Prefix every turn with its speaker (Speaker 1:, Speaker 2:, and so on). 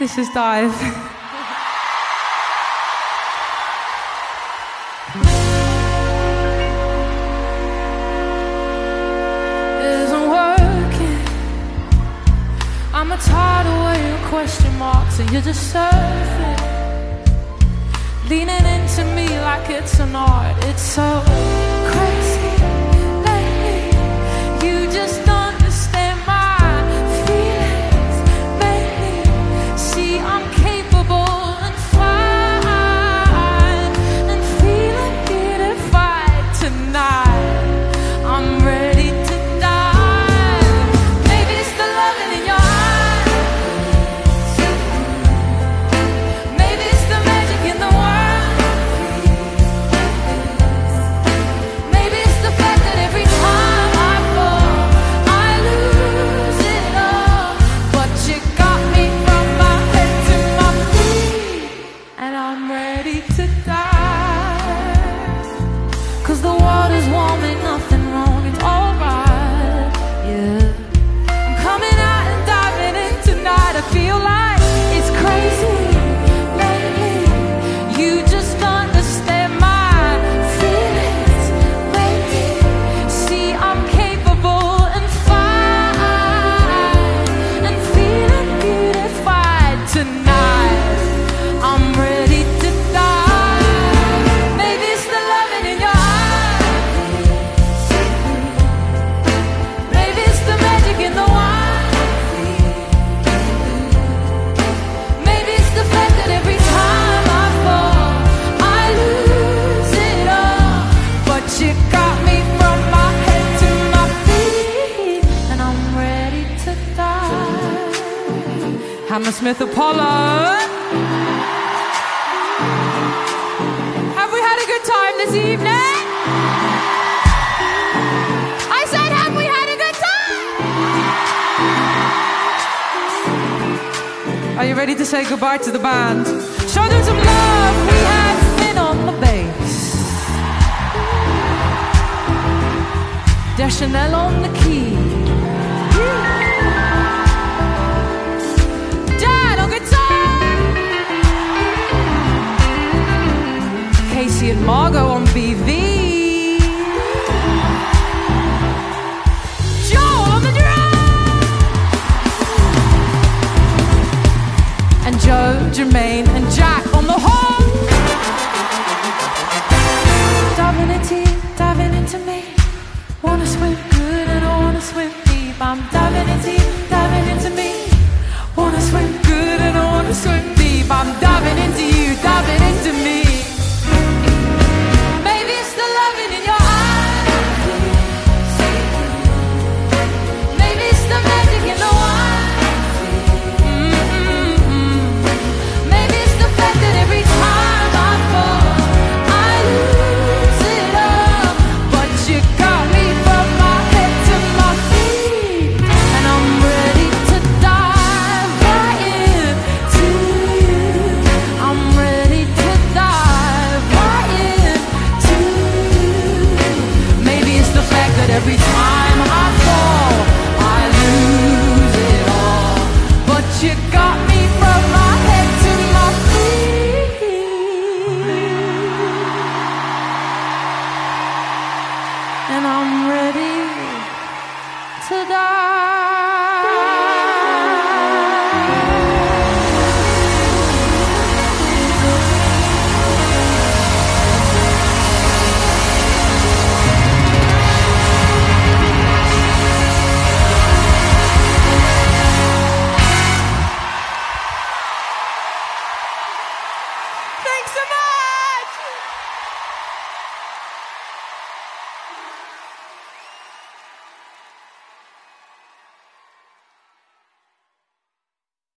Speaker 1: This is Dive. Isn't working. I'm tired of waiting question marks and you're just surfing, leaning into me like it's an art. It's so crazy lately. You just understand my feelings lately. See, I'm capable and fine and feeling beautified tonight. I'm ready to dive. Maybe it's the loving in your eyes. Maybe it's the magic in the world. Maybe it's the fact that every time I fall, I lose it all. But you got me from my head to my feet, and I'm ready to dive. 'Cause the water's warm, ain't nothing wrong, it's alright, yeah. I'm coming out and diving in tonight. I feel like it's crazy lately. You just understand my feelings, maybe. See, I'm capable and fine and feeling beautified tonight. I'm ready to dive. Maybe it's the loving in your eyes. Maybe it's the magic in the wine. Maybe it's the fact that every time I fall, I lose it all. But you got me from my head to my feet, and I'm ready to dive. Hammersmith Apollo. Have we had a good time this evening? I said, have we had a good time? Are you ready to say goodbye to the band? Show them some love. We had Finn on the bass, Deschanel on the key, Dad on guitar, Casey and Margot on BV, Joel on the drum, and Joe, Jermaine and Jack